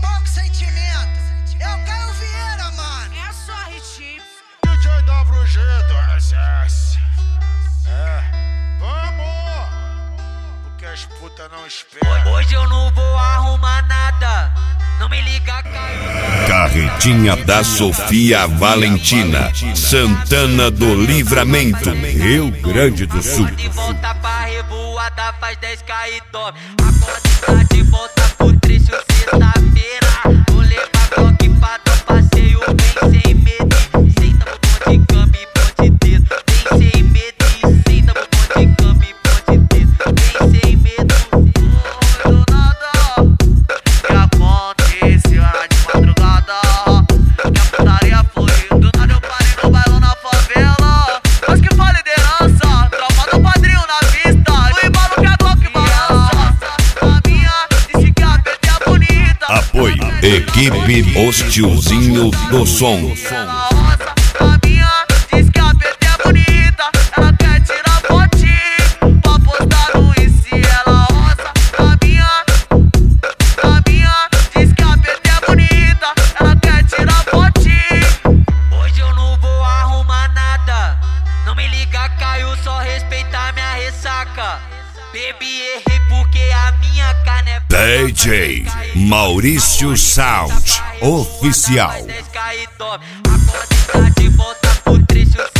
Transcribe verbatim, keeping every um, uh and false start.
pouco sentimento. É o Caio Vieira, mano. É só ritmo. D J W G do S S. É, vamos! Porque as putas não esperam. Hoje eu não vou arrumar nada. Não me liga, Caio. Carretinha da Sofia Valentina, Santana do Livramento, Rio Grande do Sul. De volta pra revoada, faz dez K e tome. Acorda de volta pro trecho sexta-feira. Vou levar Glock pra dar passeio, vem sem medo. Senta no bom de cama e ponte dedo. Vem sem medo, senta no bom de cama e ponte dedo. Vem sem medo, oh, do nada. Que aconteceu era de madrugada. Que a putaria foi do nada, eu parei no bailão na favela. Mas que fala liderança, tropa do padrinho na pista. No embalo que a Glock balança. A minha disse que a P T é bonita. Apoio, equipe Os Tiozinho do Som. Ela roça, a minha diz que a P T é bonita. Ela quer tirar fotinho pra postar no Insta. Ela roça, a minha, a minha diz que a P T é bonita. Ela quer tirar fotinho. Hoje eu não vou arrumar nada. Não me liga, Caio, só respeitar minha ressaca. Baby, errei porque a minha carne é D J Maurício Sound Oficial. Acorda de volta pro trecho